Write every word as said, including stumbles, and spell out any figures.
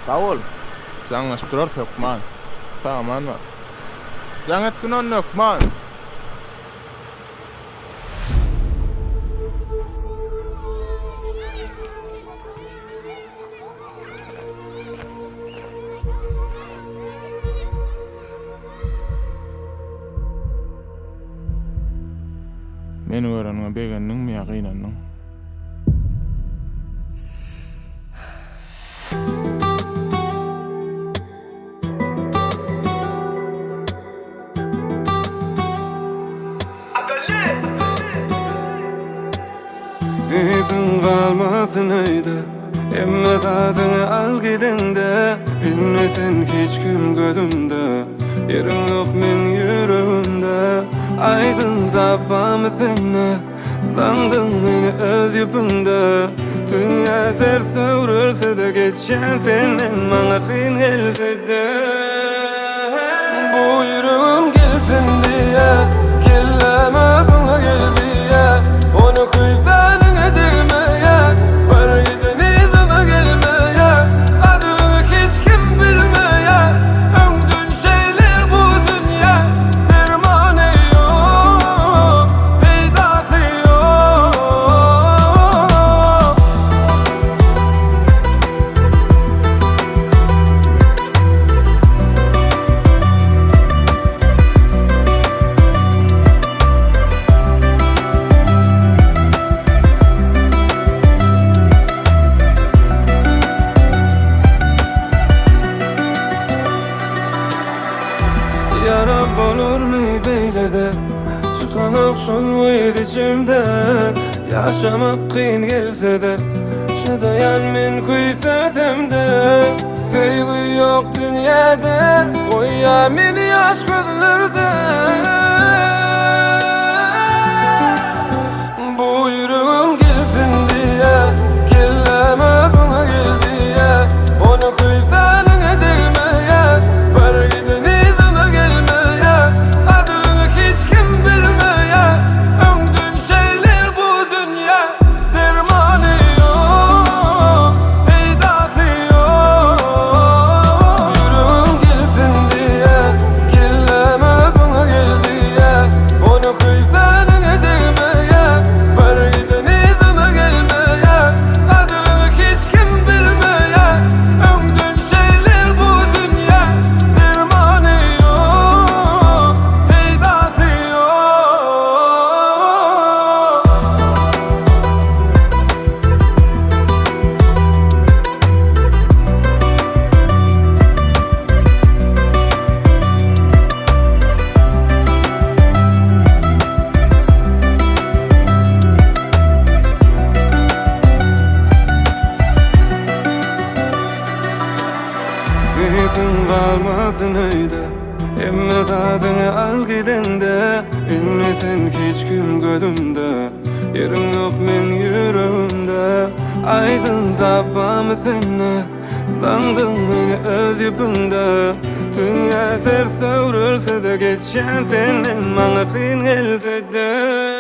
Davul. Jangan sekedar Lokman. Paman mah. Jangan kunon Lokman. Men öğrenme beğendim mi yakinanım. İzin kalmasın öyle, emme tadını al gidende. Bilmesen hiç gün gözümde, yerin yok men yüreğimde. Aydın sabahımı senne, dandın beni öz yüpünde. Dünya ters övrülse de geçen senden bana kıyın gelse de. Bu yüreğim gelsin diye, kelleme buna gel diye. Onu kuysan yarab olur mu beyle de, çıkan okşol muydu içimden. Yaşamak kıyın gelse de, şu dayan men kuysatem de. Sevgi yok dünyada, koyya meni yaş gözlerde. Bu yüreğim gelsin diye, kelleme buna gel diye. Onu kuysan İzin kalmasın öyle, emme tadını al gidende. Bilmesen hiç gün gözümde, yerin yok men yüreğimde. Aydın sabahımı senne, dandın beni öz yüpünde. Dünya ters övrülse de geçen senden bana kıyın gelse de.